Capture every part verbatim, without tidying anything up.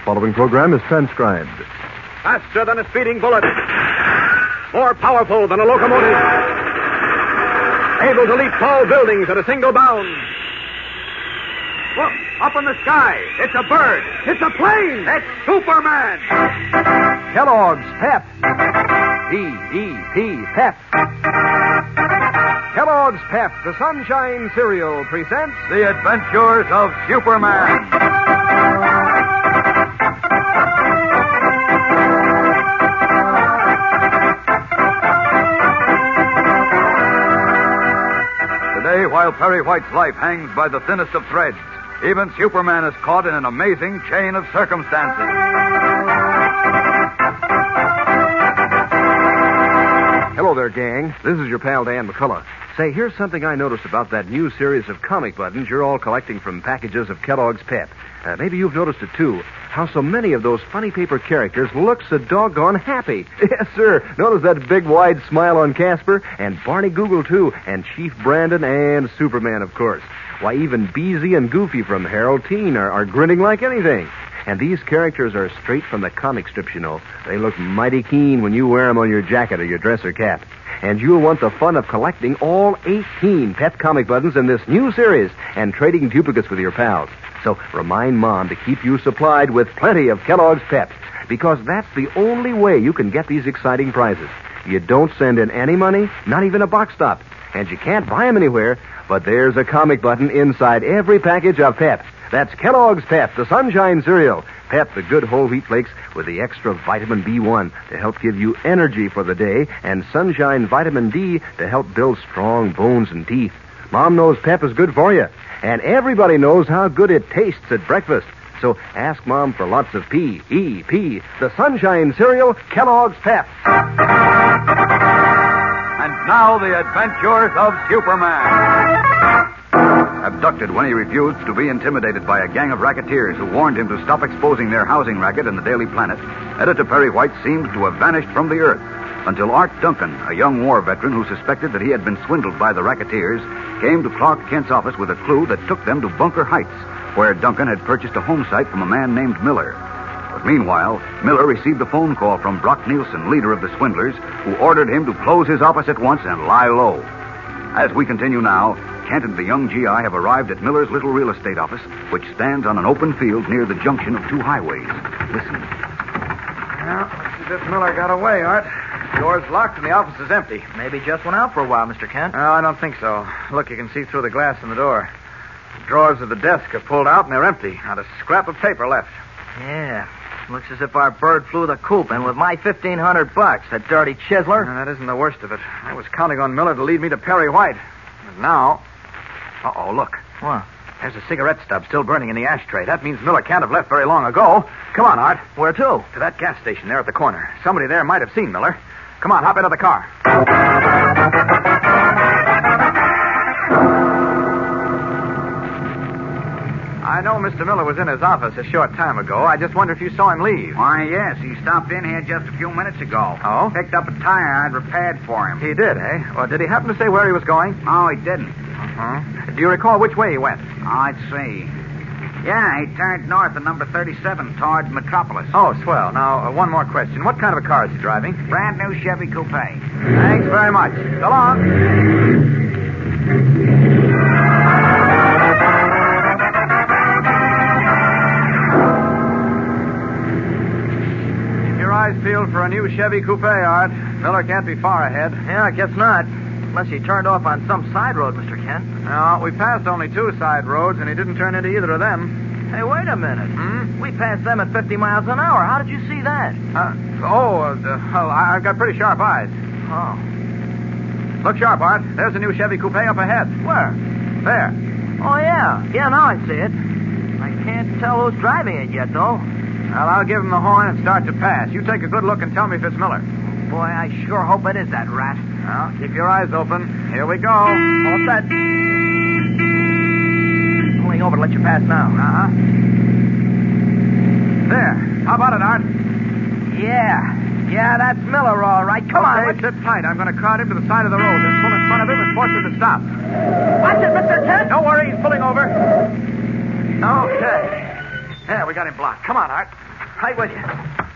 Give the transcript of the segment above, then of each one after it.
following program is transcribed. Faster than a speeding bullet. More powerful than a locomotive. Able to leap tall buildings at a single bound. Look, up in the sky. It's a bird. It's a plane. It's Superman. Kellogg's Pep. P E P, Pep. Kellogg's Pep, the Sunshine Cereal, presents The Adventures of Superman. Today, while Perry White's life hangs by the thinnest of threads, even Superman is caught in an amazing chain of circumstances. Hello there, gang. This is your pal Dan McCullough. Say, here's something I noticed about that new series of comic buttons you're all collecting from packages of Kellogg's Pep. Uh, maybe you've noticed it, too. How so many of those funny paper characters look so doggone happy. Yes, sir. Notice that big, wide smile on Casper, and Barney Google, too, and Chief Brandon, and Superman, of course. Why, even Beezy and Goofy from Harold Teen are, are grinning like anything. And these characters are straight from the comic strips, you know. They look mighty keen when you wear them on your jacket or your dress or cap. And you'll want the fun of collecting all eighteen Pep comic buttons in this new series and trading duplicates with your pals. So remind Mom to keep you supplied with plenty of Kellogg's Pep, because that's the only way you can get these exciting prizes. You don't send in any money, not even a box stop, and you can't buy them anywhere, but there's a comic button inside every package of Pep. That's Kellogg's Pep, the Sunshine Cereal. Pep, the good whole wheat flakes with the extra vitamin B one to help give you energy for the day, and Sunshine Vitamin D to help build strong bones and teeth. Mom knows Pep is good for you, and everybody knows how good it tastes at breakfast. So ask Mom for lots of P E P, the Sunshine Cereal, Kellogg's Pep. And now, the adventures of Superman. Abducted when he refused to be intimidated by a gang of racketeers who warned him to stop exposing their housing racket in the Daily Planet, Editor Perry White seemed to have vanished from the earth until Art Duncan, a young war veteran who suspected that he had been swindled by the racketeers, came to Clark Kent's office with a clue that took them to Bunker Heights, where Duncan had purchased a home site from a man named Miller. But meanwhile, Miller received a phone call from Brock Nielsen, leader of the swindlers, who ordered him to close his office at once and lie low. As we continue now, Kent and the young G I have arrived at Miller's little real estate office, which stands on an open field near the junction of two highways. Listen. Well, looks as if Miller got away, Art. The door's locked and the office is empty. Maybe just went out for a while, Mister Kent. No, I don't think so. Look, you can see through the glass in the door. The drawers of the desk are pulled out and they're empty. Not a scrap of paper left. Yeah. Looks as if our bird flew the coop, and with my fifteen hundred bucks, that dirty chiseler. No, that isn't the worst of it. I was counting on Miller to lead me to Perry White. But now... Uh-oh, look. What? There's a cigarette stub still burning in the ashtray. That means Miller can't have left very long ago. Come on, Art. Where to? To that gas station there at the corner. Somebody there might have seen Miller. Come on, hop into the car. I know Mister Miller was in his office a short time ago. I just wonder if you saw him leave. Why, yes. He stopped in here just a few minutes ago. Oh? Picked up a tire I'd repaired for him. He did, eh? Well, did he happen to say where he was going? Oh, he didn't. Uh-huh. Do you recall which way he went? Oh, let's see. Yeah, he turned north at number thirty-seven toward Metropolis. Oh, swell. Now, uh, one more question. What kind of a car is he driving? Brand new Chevy Coupe. Thanks very much. So long. Peeled for a new Chevy Coupe, Art. Miller can't be far ahead. Yeah, I guess not. Unless he turned off on some side road, Mister Kent. No, we passed only two side roads, and he didn't turn into either of them. Hey, wait a minute. Hmm? We passed them at fifty miles an hour. How did you see that? Uh, oh, uh, well, I- I've got pretty sharp eyes. Oh. Look sharp, Art. There's a new Chevy Coupe up ahead. Where? There. Oh, yeah. Yeah, now I see it. I can't tell who's driving it yet, though. Well, I'll give him the horn and start to pass. You take a good look and tell me if it's Miller. Boy, I sure hope it is that rat. Well, keep your eyes open. Here we go. All set. Pulling over to let you pass now. Uh-huh. There. How about it, Art? Yeah. Yeah, that's Miller, all right. Come okay, on. Let's... sit tight. I'm going to crowd him to the side of the road and pull in front of him and force him to stop. Watch it, Mister Kent. Don't worry. He's pulling over. Okay. There, we got him blocked. Come on, Art. Right with you.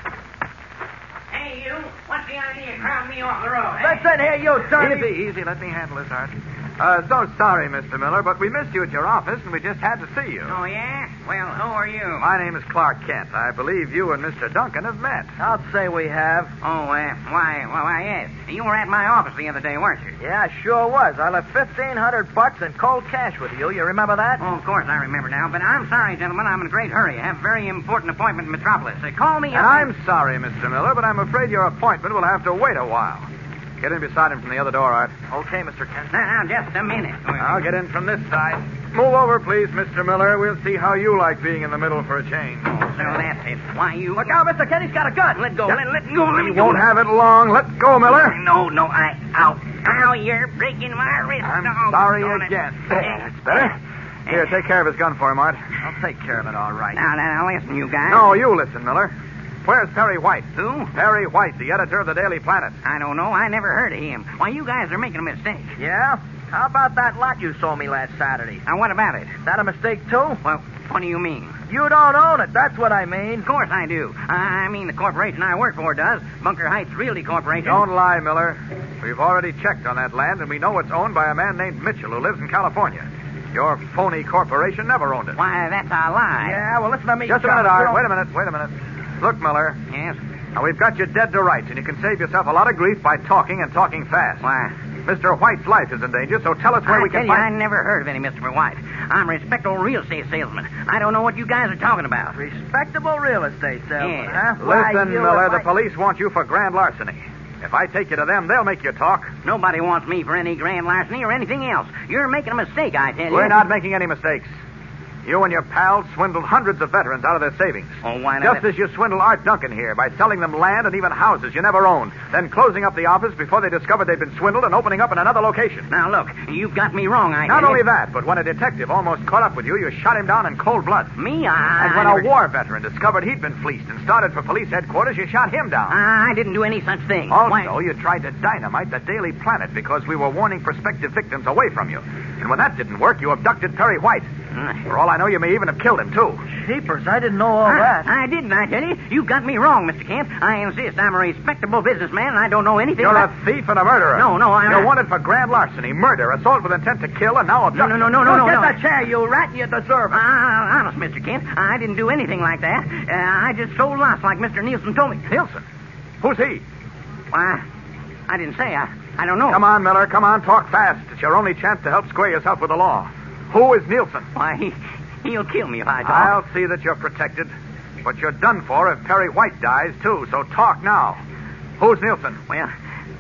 Hey, you. What's the idea of crowding me off the road, eh? Listen here, you dirty... Easy, easy. Let me handle this, Art. Uh, so sorry, Mister Miller, but we missed you at your office, and we just had to see you. Oh, yeah? Well, who are you? My name is Clark Kent. I believe you and Mister Duncan have met. I'll say we have. Oh, uh, why, well, why, yes. You were at my office the other day, weren't you? Yeah, I sure was. I left fifteen hundred bucks in cold cash with you. You remember that? Oh, of course I remember now. But I'm sorry, gentlemen. I'm in a great hurry. I have a very important appointment in Metropolis. Uh, call me And up. I'm sorry, Mister Miller, but I'm afraid your appointment will have to wait a while. Get in beside him from the other door, Art. Okay, Mister Kent. Now, now, just a minute. I'll get in from this side. Move over, please, Mister Miller. We'll see how you like being in the middle for a change. Oh, so that's it. Why, you... Look out, Mister Kent. He's got a gun. Let go. Let, let go. Let You me go. won't have it long. Let's go, Miller. No, no, I... Ow. Ow, you're breaking my wrist. I'm Oh, sorry darn it. again. There, that's better. Here, take care of his gun for him, Art. I'll take care of it all right. Now, now, now, listen, you guys. No, you listen, Miller. Where's Perry White? Who? Perry White, the editor of the Daily Planet. I don't know. I never heard of him. Why, you guys are making a mistake. Yeah? How about that lot you sold me last Saturday? Now, what about it? Is that a mistake, too? Well, what do you mean? You don't own it. That's what I mean. Of course I do. I mean, the corporation I work for does. Bunker Heights Realty Corporation. Don't lie, Miller. We've already checked on that land, and we know it's owned by a man named Mitchell who lives in California. Your phony corporation never owned it. Why, that's a lie. Yeah, well, listen to me. Just a chum. minute, Art. You Wait don't- a minute. Wait a minute. Look, Miller. Yes? Now, we've got you dead to rights, and you can save yourself a lot of grief by talking and talking fast. Why? Mister White's life is in danger, so tell us where I we tell can you, I find... never heard of any Mister White. I'm a respectable real estate salesman. I don't know what you guys are talking about. Respectable real estate salesman, Yeah. huh? Why, Listen, you Miller, and the my- police want you for grand larceny. If I take you to them, they'll make you talk. Nobody wants me for any grand larceny or anything else. You're making a mistake, I tell you. We're not making any mistakes. You and your pals swindled hundreds of veterans out of their savings. Oh, why not? Just as you swindled Art Duncan here by selling them land and even houses you never owned, then closing up the office before they discovered they'd been swindled and opening up in another location. Now, look, you've got me wrong, I Not tell only you. that, but when a detective almost caught up with you, you shot him down in cold blood. Me? I... And when I a never... war veteran discovered he'd been fleeced and started for police headquarters, you shot him down. I didn't do any such thing. Also, Why... you tried to dynamite the Daily Planet because we were warning prospective victims away from you. And when that didn't work, you abducted Perry White. For all I know, you may even have killed him, too. Jeepers, I didn't know all I, that. I didn't, I tell you. You got me wrong, Mister Kent. I insist. I'm a respectable businessman, and I don't know anything You're about... a thief and a murderer. No, no, I'm You're not. wanted for grand larceny, murder, assault with intent to kill, and now No, abduction. no, no, no, no, Go no. get no. that chair, you rat, and you deserve it. Uh, honest, Mister Kent, I didn't do anything like that. Uh, I just sold lots like Mister Nielsen told me. Nielsen? Who's he? Why, I didn't say. I, I don't know. Come on, Miller. Come on, talk fast. It's your only chance to help square yourself with the law. Who is Nielsen? Why, he, he'll kill me if I talk. I'll see that you're protected. But you're done for if Perry White dies, too, so talk now. Who's Nielsen? Well,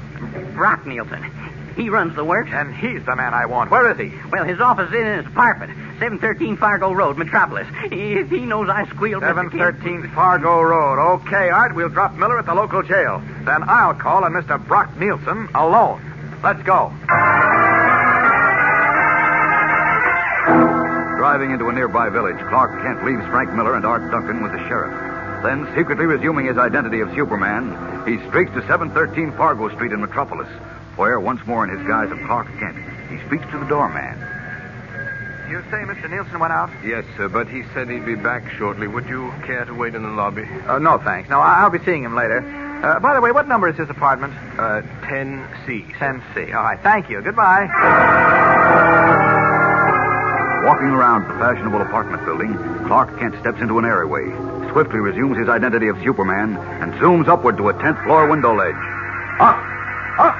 Brock Nielsen. He runs the works. And he's the man I want. Where is he? Well, his office is in his apartment, seven thirteen Fargo Road, Metropolis. If he knows I squealed, Mister seven Kent- thirteen Fargo Road. Okay, Art, we'll drop Miller at the local jail. Then I'll call on Mister Brock Nielsen alone. Let's go. Driving into a nearby village, Clark Kent leaves Frank Miller and Art Duncan with the sheriff. Then, secretly resuming his identity of Superman, he streaks to seven thirteen Fargo Street in Metropolis, where, once more in his guise of Clark Kent, he speaks to the doorman. You say Mister Nielsen went out? Yes, sir, but he said he'd be back shortly. Would you care to wait in the lobby? Uh, no, thanks. No, I- I'll be seeing him later. Uh, by the way, what number is his apartment? Uh, ten C. ten C. All right, thank you. Goodbye. Walking around the fashionable apartment building, Clark Kent steps into an alleyway, swiftly resumes his identity of Superman, and zooms upward to a tenth floor window ledge. Up! Up!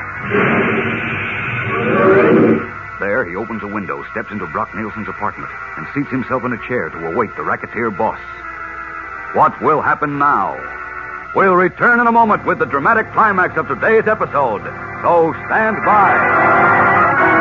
There, he opens a window, steps into Brock Nielsen's apartment, and seats himself in a chair to await the racketeer boss. What will happen now? We'll return in a moment with the dramatic climax of today's episode. So stand by.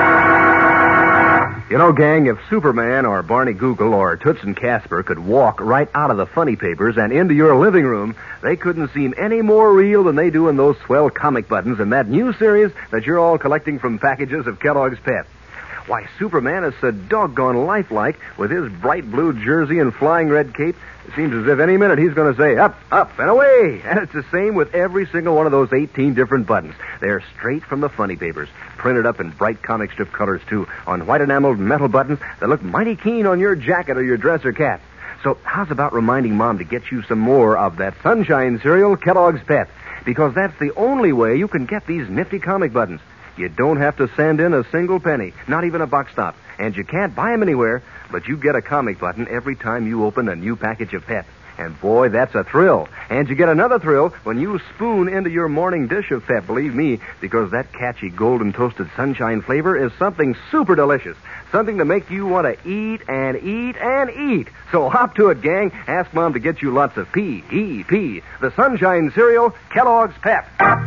You know, gang, if Superman or Barney Google or Toots and Casper could walk right out of the funny papers and into your living room, they couldn't seem any more real than they do in those swell comic buttons in that new series that you're all collecting from packages of Kellogg's Pep. Why, Superman is so doggone lifelike with his bright blue jersey and flying red cape. It seems as if any minute he's going to say, up, up, and away. And it's the same with every single one of those eighteen different buttons. They're straight from the funny papers, printed up in bright comic strip colors, too, on white enameled metal buttons that look mighty keen on your jacket or your dress or cap. So So how's about reminding Mom to get you some more of that Sunshine cereal, Kellogg's Pep? Because that's the only way you can get these nifty comic buttons. You don't have to send in a single penny, not even a buck stop. And you can't buy them anywhere, but you get a comic button every time you open a new package of Pep. And boy, that's a thrill. And you get another thrill when you spoon into your morning dish of Pep, believe me, because that catchy golden toasted sunshine flavor is something super delicious. Something to make you want to eat and eat and eat. So hop to it, gang. Ask Mom to get you lots of P E P, the Sunshine cereal, Kellogg's Pep.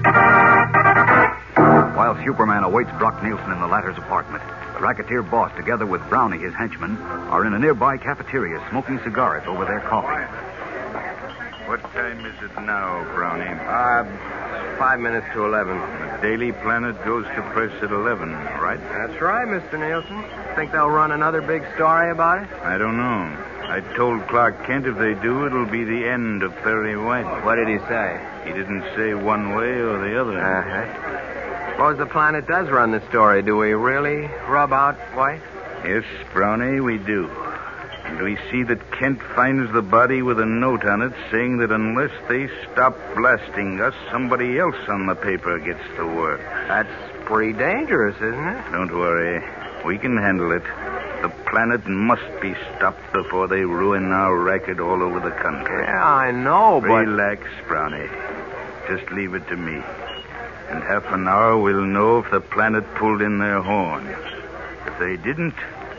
While Superman awaits Brock Nielsen in the latter's apartment, the racketeer boss, together with Brownie, his henchman, are in a nearby cafeteria smoking cigars over their coffee. What time is it now, Brownie? Uh, five minutes to eleven. The Daily Planet goes to press at eleven, right? That's right, Mister Nielsen. Think they'll run another big story about it? I don't know. I told Clark Kent if they do, it'll be the end of Perry White. What did he say? He didn't say one way or the other. Uh-huh. Suppose the Planet does run the story. Do we really rub out White? Yes, Brownie, we do. And we see that Kent finds the body with a note on it saying that unless they stop blasting us, somebody else on the paper gets to work. That's pretty dangerous, isn't it? Don't worry. We can handle it. The Planet must be stopped before they ruin our racket all over the country. Yeah, I know, but... Relax, Brownie. Just leave it to me. In half an hour, we'll know if the Planet pulled in their horns. If they didn't...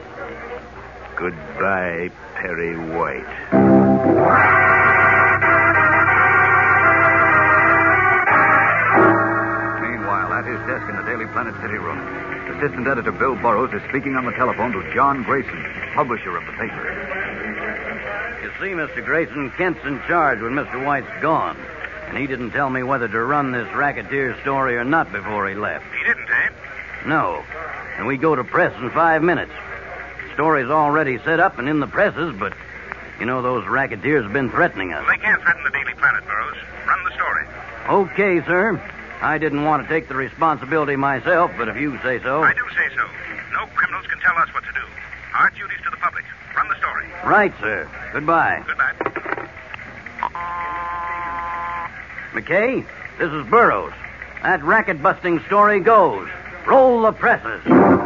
Goodbye, Perry White. Meanwhile, at his desk in the Daily Planet City room, assistant editor Bill Burroughs is speaking on the telephone to John Grayson, publisher of the paper. You see, Mister Grayson, Kent's in charge when Mister White's gone. And he didn't tell me whether to run this racketeer story or not before he left. He didn't, eh? No. And we go to press in five minutes. Story's already set up and in the presses, but, you know, those racketeers have been threatening us. They can't threaten the Daily Planet, Burroughs. Run the story. Okay, sir. I didn't want to take the responsibility myself, but if you say so... I do say so. No criminals can tell us what to do. Our duty's to the public. Run the story. Right, sir. Goodbye. Goodbye. McKay, this is Burroughs. That racket-busting story goes. Roll the presses.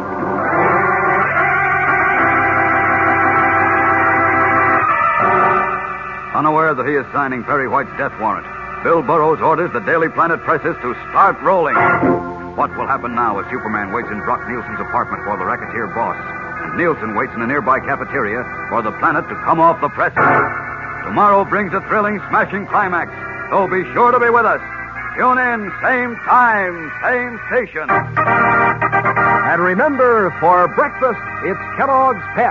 Unaware that he is signing Perry White's death warrant, Bill Burroughs orders the Daily Planet presses to start rolling. What will happen now as Superman waits in Brock Nielsen's apartment for the racketeer boss, and Nielsen waits in a nearby cafeteria for the Planet to come off the presses? Tomorrow brings a thrilling, smashing climax, so be sure to be with us. Tune in, same time, same station. And remember, for breakfast, it's Kellogg's Pep.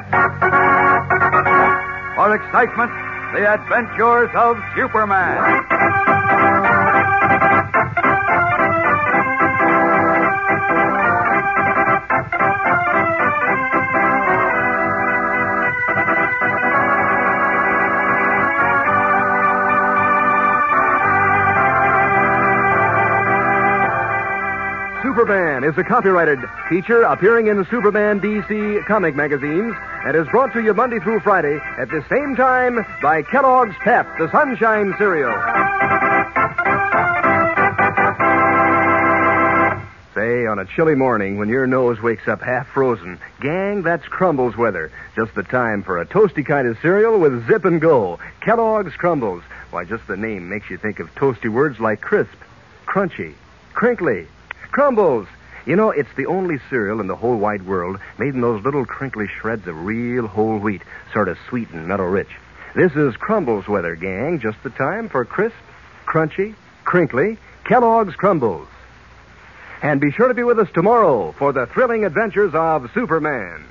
For excitement, the adventures of Superman. Superman is a copyrighted feature appearing in Superman D C comic magazines and is brought to you Monday through Friday at the same time by Kellogg's Pep, the Sunshine cereal. Say, on a chilly morning when your nose wakes up half frozen, gang, that's Crumbles weather. Just the time for a toasty kind of cereal with zip and go. Kellogg's Crumbles. Why, just the name makes you think of toasty words like crisp, crunchy, crinkly. Crumbles. You know, it's the only cereal in the whole wide world made in those little crinkly shreds of real whole wheat, sort of sweet and mellow rich. This is Crumbles weather, gang. Just the time for crisp, crunchy, crinkly Kellogg's Crumbles. And be sure to be with us tomorrow for the thrilling adventures of Superman.